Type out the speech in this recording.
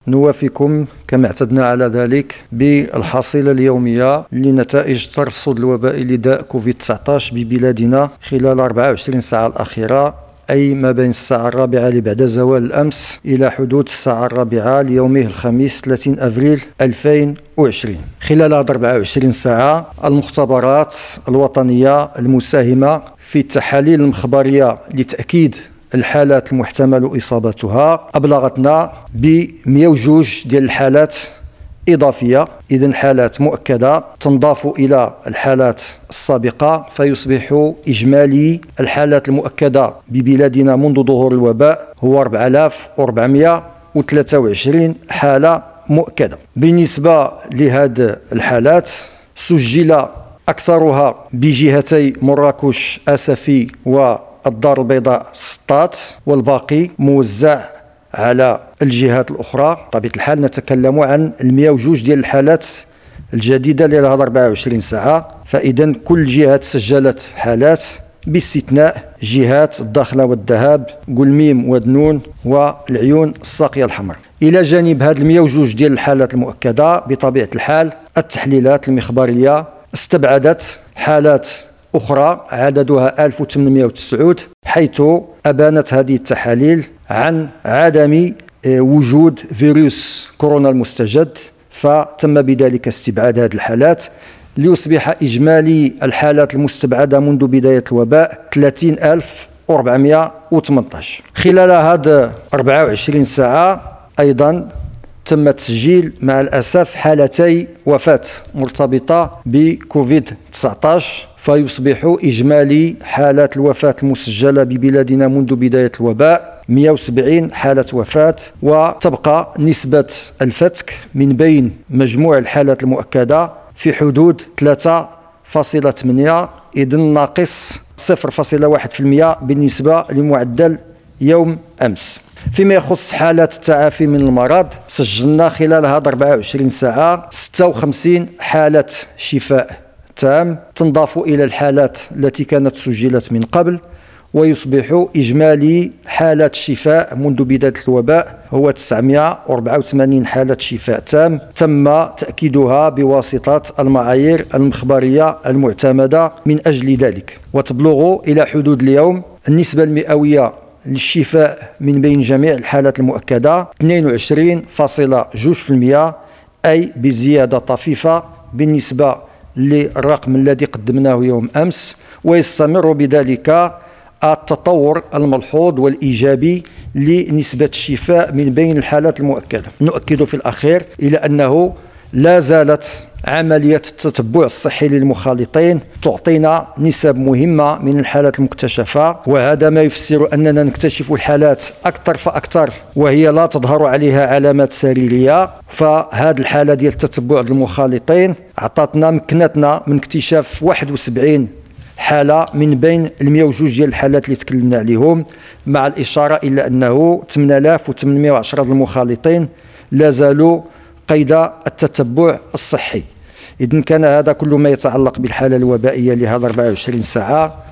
نوافيكم كما اعتدنا على ذلك بالحصيلة اليومية لنتائج الترصد الوبائي لداء كوفيد-19 ببلادنا خلال 24 ساعة الأخيرة، أي ما بين الساعة 4 بعد زوال الأمس إلى حدود الساعة 4 ليومه الخميس 30 أفريل 2020. خلال هذه 24 ساعة المختبرات الوطنية المساهمة في التحاليل المخبرية لتأكيد الحالات المحتمل إصابتها أبلغتنا ب 102 ديال الحالات إضافية، إذن حالات مؤكدة تنضاف إلى الحالات السابقة، فيصبح إجمالي الحالات المؤكدة ببلادنا منذ ظهور الوباء هو 4423 حالة مؤكدة. بالنسبة لهذه الحالات سجل أكثرها بجهتي مراكش أسفي والدار البيضاء سطات، والباقي موزع على الجهات الأخرى. بطبيعة الحال نتكلم عن 102 ديال الحالات الجديدة لهذه 24 ساعة، فإذا كل جهة سجلت حالات باستثناء جهات الداخلة والذهاب، قلميم ودنون والعيون الساقية الحمر. إلى جانب هذه 102 ديال الحالات المؤكدة، بطبيعة الحال التحليلات المخبرية استبعدت حالات أخرى عددها 1809، حيث أبانت هذه التحاليل عن عدم وجود فيروس كورونا المستجد، فتم بذلك استبعاد هذه الحالات ليصبح إجمالي الحالات المستبعدة منذ بداية الوباء 30418. خلال هذه 24 ساعة أيضا تم تسجيل مع الأسف حالتي وفاة مرتبطة بكوفيد-19، فيصبح إجمالي حالات الوفاة المسجلة ببلادنا منذ بداية الوباء 170 حالة وفاة، وتبقى نسبة الفتك من بين مجموع الحالات المؤكدة في حدود 3.8، إذن ناقص 0.1% بالنسبة لمعدل يوم أمس. فيما يخص حالات التعافي من المرض، سجلنا خلال هذه 24 ساعة 56 حالة شفاء تام تنضاف إلى الحالات التي كانت سجلت من قبل، ويصبح إجمالي حالات الشفاء منذ بداية الوباء هو 984 حالة شفاء تام تم تأكيدها بواسطة المعايير المخبرية المعتمدة من أجل ذلك، وتبلغ إلى حدود اليوم النسبة المئوية للشفاء من بين جميع الحالات المؤكدة 22.2%، أي بزيادة طفيفة بالنسبة للرقم الذي قدمناه يوم أمس، ويستمر بذلك التطور الملحوظ والإيجابي لنسبة الشفاء من بين الحالات المؤكدة. نؤكد في الأخير إلى أنه لا زالت عملية التتبع الصحي للمخالطين تعطينا نسب مهمة من الحالات المكتشفة، وهذا ما يفسر أننا نكتشف الحالات أكثر فأكثر وهي لا تظهر عليها علامات سريرية. فهذه الحالة ديال التتبع المخالطين مكنتنا من اكتشاف 71 حالة من بين 102 ديال الحالات اللي تكلمنا عليهم، مع الإشارة إلى أنه 8810 المخالطين لا زالوا قيد التتبع الصحي. إذن كان هذا كل ما يتعلق بالحالة الوبائية لهذه 24 ساعة.